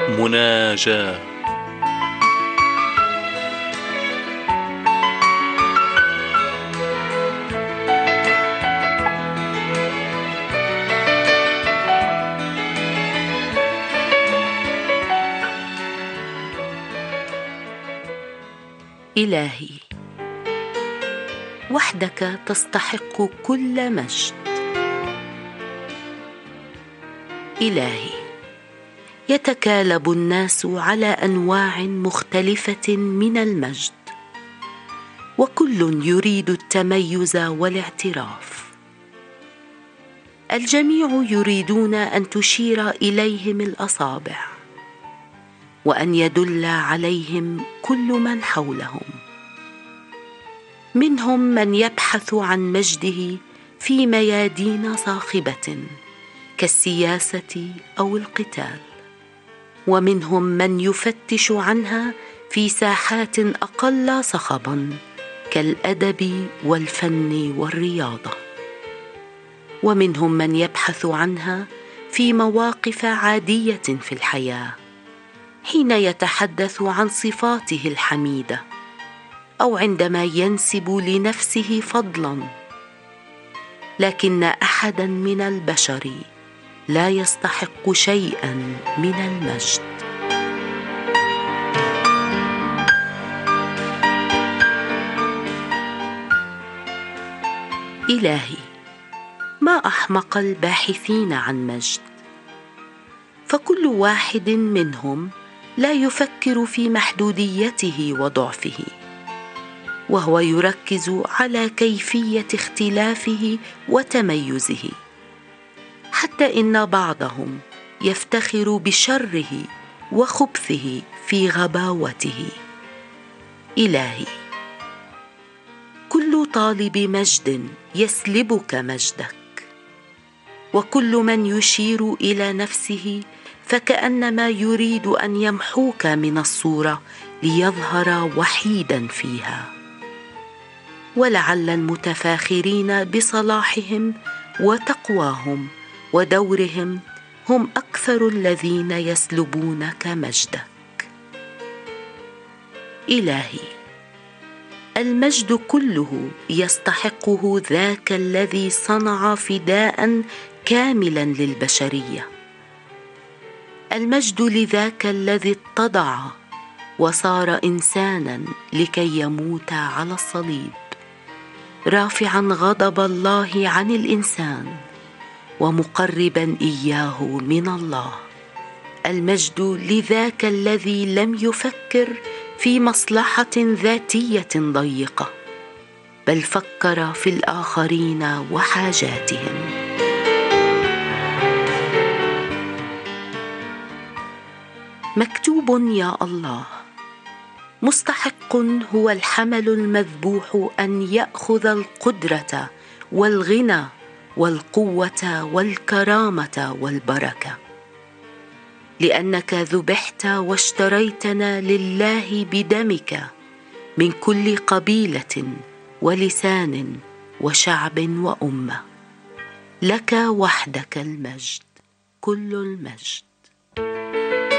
مناجاة. إلهي، وحدك تستحق كل مجد. إلهي، يتكالب الناس على أنواع مختلفة من المجد، وكل يريد التميز والاعتراف. الجميع يريدون أن تشير إليهم الأصابع، وأن يدل عليهم كل من حولهم. منهم من يبحث عن مجده في ميادين صاخبة كالسياسة أو القتال، ومنهم من يفتش عنها في ساحات أقل صخباً كالأدب والفن والرياضة، ومنهم من يبحث عنها في مواقف عادية في الحياة، حين يتحدث عن صفاته الحميدة، أو عندما ينسب لنفسه فضلاً. لكن أحداً من البشر لا يستحق شيئاً من المجد. إلهي، ما أحمق الباحثين عن مجد، فكل واحد منهم لا يفكر في محدوديته وضعفه، وهو يركز على كيفية اختلافه وتميزه، حتى إن بعضهم يفتخر بشره وخبثه في غباوته. إلهي، كل طالب مجد يسلبك مجدك، وكل من يشير إلى نفسه فكأنما يريد أن يمحوك من الصورة ليظهر وحيدا فيها. ولعل المتفاخرين بصلاحهم وتقواهم ودورهم هم أكثر الذين يسلبونك مجدك. إلهي، المجد كله يستحقه ذاك الذي صنع فداء كاملا للبشرية. المجد لذاك الذي اتضع وصار إنسانا لكي يموت على الصليب، رافعا غضب الله عن الإنسان ومقربا إياه من الله. المجد لذاك الذي لم يفكر في مصلحة ذاتية ضيقة، بل فكر في الآخرين وحاجاتهم. مكتوب يا الله: مستحق هو الحمل المذبوح أن يأخذ القدرة والغنى والقوة والكرامة والبركة، لأنك ذبحت واشتريتنا لله بدمك من كل قبيلة ولسان وشعب وأمة. لك وحدك المجد، كل المجد.